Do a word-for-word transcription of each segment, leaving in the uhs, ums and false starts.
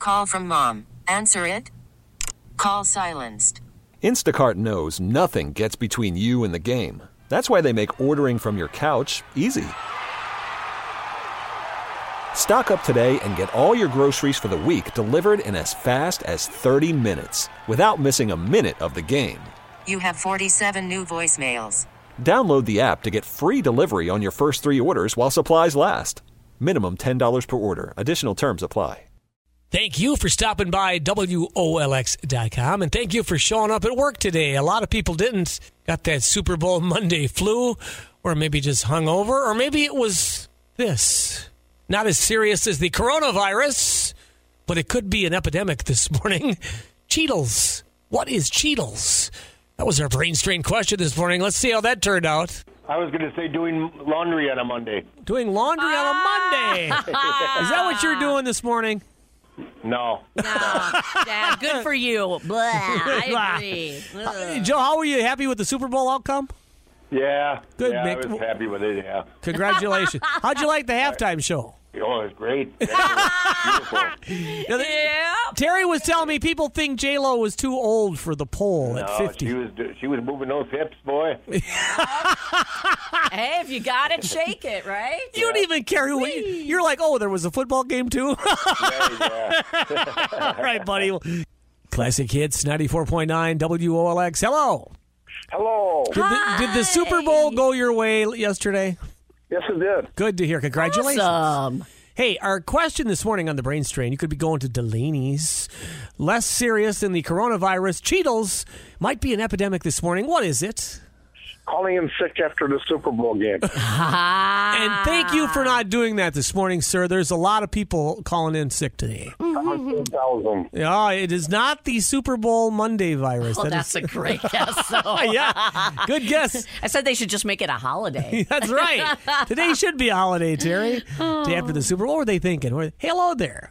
call from mom. Answer it. Call silenced. Instacart knows nothing gets between you and the game. That's why they make ordering from your couch easy. Stock up today and get all your groceries for the week delivered in as fast as thirty minutes without missing a minute of the game. You have forty-seven new voicemails. Download the app to get free delivery on your first three orders while supplies last. Minimum ten dollars per order. Additional terms apply. Thank you for stopping by W O L X dot com, and thank you for showing up at work today. A lot of people didn't. Got that Super Bowl Monday flu, or maybe just hungover, or maybe it was this. Not as serious as the coronavirus, but it could be an epidemic this morning. Cheetos. What is Cheetos? That was our brain strain question this morning. Let's see how that turned out. I was going to say doing laundry on a Monday. Doing laundry on a Monday. Is that what you're doing this morning? No. No. Yeah, good for you. Blah, I agree. Uh, Joe, how were you? Happy with the Super Bowl outcome? Yeah. Good, yeah, Mick. I was happy with it, yeah. Congratulations. How'd you like the halftime show? Oh, it was great. It was beautiful. Now, the- Yeah. Terry was telling me people think J-Lo was too old for the poll at No, fifty. she was she was moving those hips, boy. Hey, if you got it, shake it, right? You don't even care who you, you're like, oh, there was a football game too? Yeah, yeah. All right, buddy. Classic Hits, ninety-four point nine W O L X. Hello. Hello. Did the, did the Super Bowl go your way yesterday? Yes, it did. Good to hear. Congratulations. Awesome. Hey, our question this morning on the Brain Strain, you could be going to Delaney's. Less serious than the coronavirus. Cheetos might be an epidemic this morning. What is it? Calling in sick after the Super Bowl game. And thank you for not doing that this morning, sir. There's a lot of people calling in sick today. Thousand. Yeah, it is not the Super Bowl Monday virus. Oh, That that's is- a great guess. So. yeah, good guess. I said they should just make it a holiday. That's right. Today should be a holiday, Terry. Day after the Super Bowl. What were they thinking? Were- Hello there.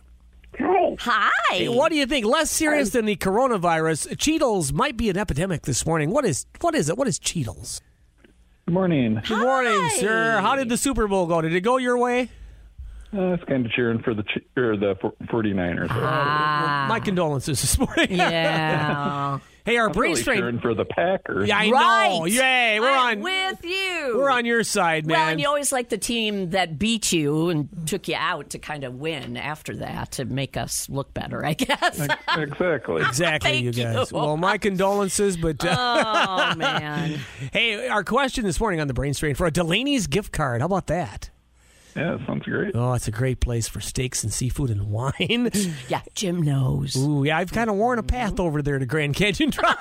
Hi. Hey, what do you think? Less serious than the coronavirus. Cheetos might be an epidemic this morning. What is what is it? What is Cheetos? Good morning. Good morning, sir. How did the Super Bowl go? Did it go your way? Uh, it's kind of cheering for the Ch- or the forty-niners. Ah. My condolences this morning. Yeah. Hey, our I'm brain really strain. cheering for the Packers. Yeah, I Right. know. Yay, we're I'm on. with you. We're on your side, man. Well, and you always like the team that beat you and took you out to kind of win after that to make us look better, I guess. Exactly. Exactly, Thank you guys. you. Well, my condolences, but uh, Oh, man. hey, our question this morning on the brain strain for a Delaney's gift card. How about that? Yeah, sounds great. Oh, it's a great place for steaks and seafood and wine. Yeah, Jim knows. Ooh, yeah, I've kind of worn a path over there to Grand Canyon Drive.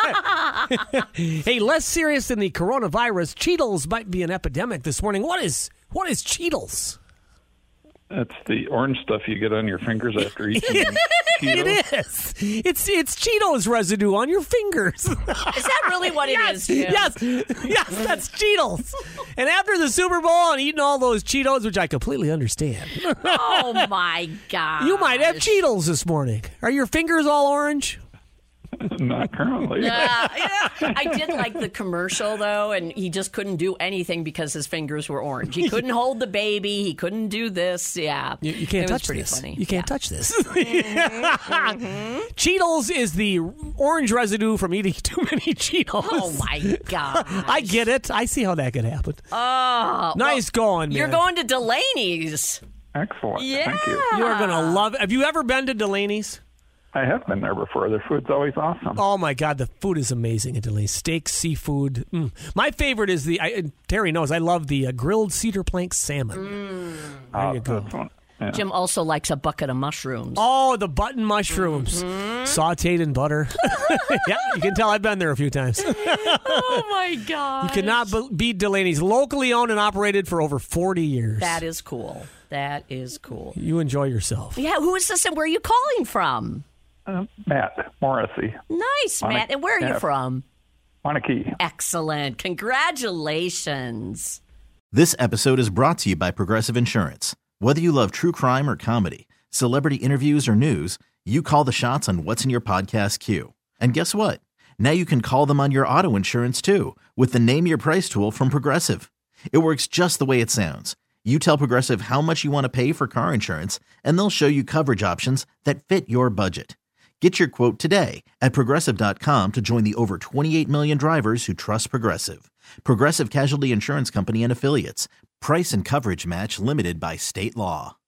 Hey, less serious than the coronavirus, Cheetos might be an epidemic this morning. What is what is Cheetos? That's the orange stuff you get on your fingers after eating Cheetos. It is. It's it's Cheetos residue on your fingers. Is that really what it is, Jim? Yes, yes, that's Cheetos. And after the Super Bowl and eating all those Cheetos, which I completely understand, Oh, my God. you might have Cheetos this morning. Are your fingers all orange? Not currently. Uh, yeah. I did like the commercial, though, and he just couldn't do anything because his fingers were orange. He couldn't hold the baby. He couldn't do this. Yeah. You, you can't it was touch pretty this. funny. You can't Yeah. touch this. Cheetos is the orange residue from eating too many Cheetos. Oh, my God. I get it. I see how that could happen. Oh, Nice going, man. You're going to Delaney's. Excellent. Yeah. Thank you. You are going to love it. Have you ever been to Delaney's? I have been there before. Their food's always awesome. Oh, my God. The food is amazing at Delaney's. Steak, seafood. Mm. My favorite is the, I, Terry knows, I love the uh, grilled cedar plank salmon. Mm. There you go. That's one. Yeah. Jim also likes a bucket of mushrooms. Oh, the button mushrooms. Mm-hmm. Sauteed in butter. Yeah, you can tell I've been there a few times. Oh, my God. You cannot be- beat Delaney's. Locally owned and operated for over forty years. That is cool. That is cool. You enjoy yourself. Yeah, who is this and where are you calling from? Uh, Matt Morrissey, Nice, Wanna- Matt. And where are you yeah. from? Wanakee. Excellent. Congratulations. This episode is brought to you by Progressive Insurance. Whether you love true crime or comedy, celebrity interviews or news, you call the shots on what's in your podcast queue. And guess what? Now you can call them on your auto insurance too with the Name Your Price tool from Progressive. It works just the way it sounds. You tell Progressive how much you want to pay for car insurance, and they'll show you coverage options that fit your budget. Get your quote today at Progressive dot com to join the over twenty-eight million drivers who trust Progressive. Progressive Casualty Insurance Company and Affiliates. Price and coverage match limited by state law.